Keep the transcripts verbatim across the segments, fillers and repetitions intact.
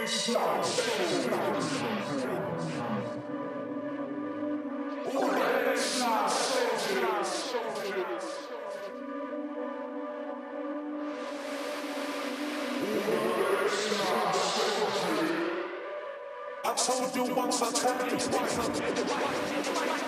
I told you once, I told you twice, I told you twice.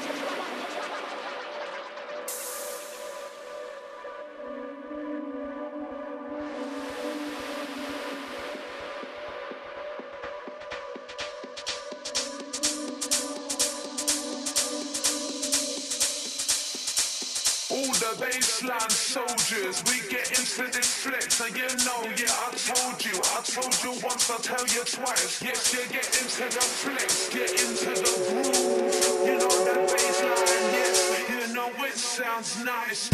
Baseline soldiers, we get into this flex, and you know, yeah, I told you, I told you once, I'll tell you twice. Yes, you get into the flex, get into the groove. You know that baseline, yes, you know it sounds nice.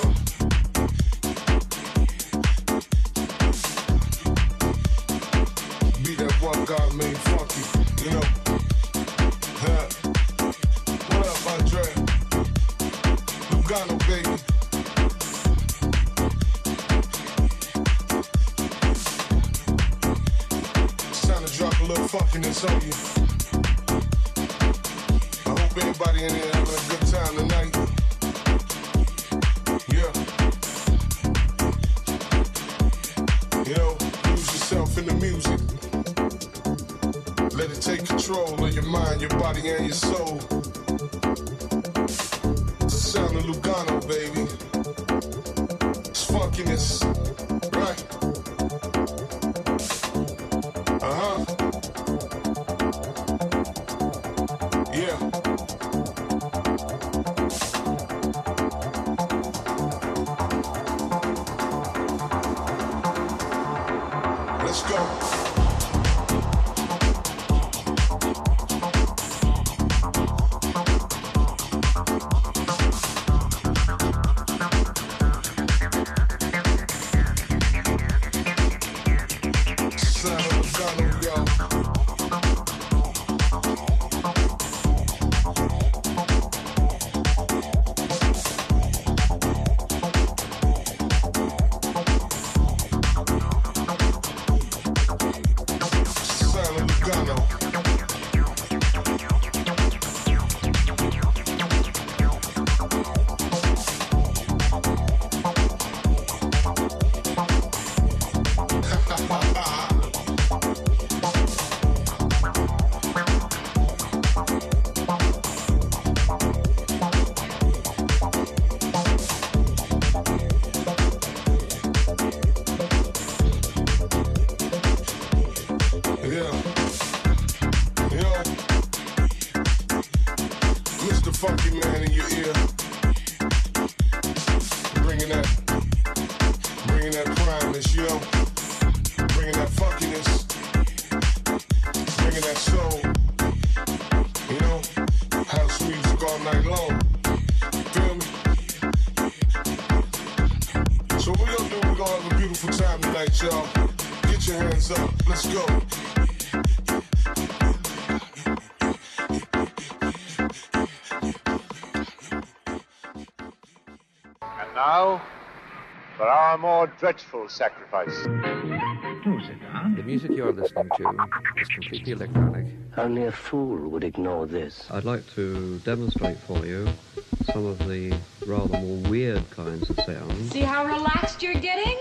Be that one God made funky, you know. Huh. What up, Andre? Lugano, baby. It's time to drop a little funkiness on you. I hope everybody in here having a good time tonight. Yeah. You know, lose yourself in the music. Let it take control of your mind, your body, and your soul. It's the sound of Lugano, baby. It's funkiness, right? Uh-huh. Yeah. Let's go. Now, for our more dreadful sacrifice. The music you're listening to is completely electronic. Only a fool would ignore this. I'd like to demonstrate for you some of the rather more weird kinds of sounds. See how relaxed you're getting?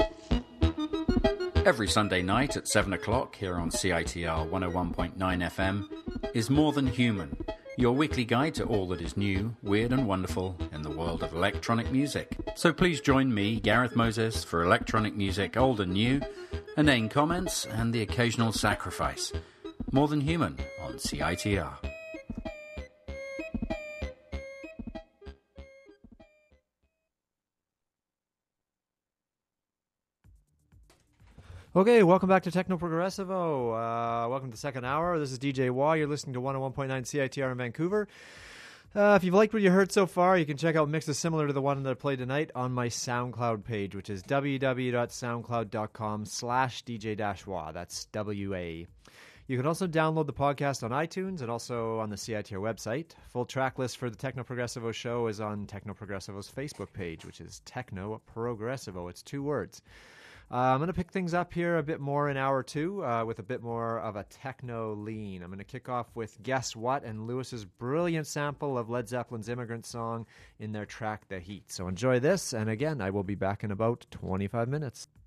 Every Sunday night at seven o'clock here on C I T R one oh one point nine F M is More Than Human, your weekly guide to all that is new, weird and wonderful in the world of electronic music. So please join me, Gareth Moses, for electronic music old and new, inane comments and the occasional sacrifice. More Than Human on C I T R. Okay, welcome back to Techno Progressivo. Uh, welcome to the second hour. This is D J Waugh. You're listening to one oh one point nine C I T R in Vancouver. Uh, if you've liked what you heard so far, you can check out mixes similar to the one that I played tonight on my SoundCloud page, which is www.soundcloud.com slash DJ-Waugh. That's W A. You can also download the podcast on iTunes and also on the C I T R website. Full track list for the Techno Progressivo show is on Techno Progressivo's Facebook page, which is Techno Progressivo. It's two words. Uh, I'm going to pick things up here a bit more in hour two uh, with a bit more of a techno lean. I'm going to kick off with Guess What and Lewis's brilliant sample of Led Zeppelin's Immigrant Song in their track The Heat. So enjoy this, and again, I will be back in about twenty-five minutes.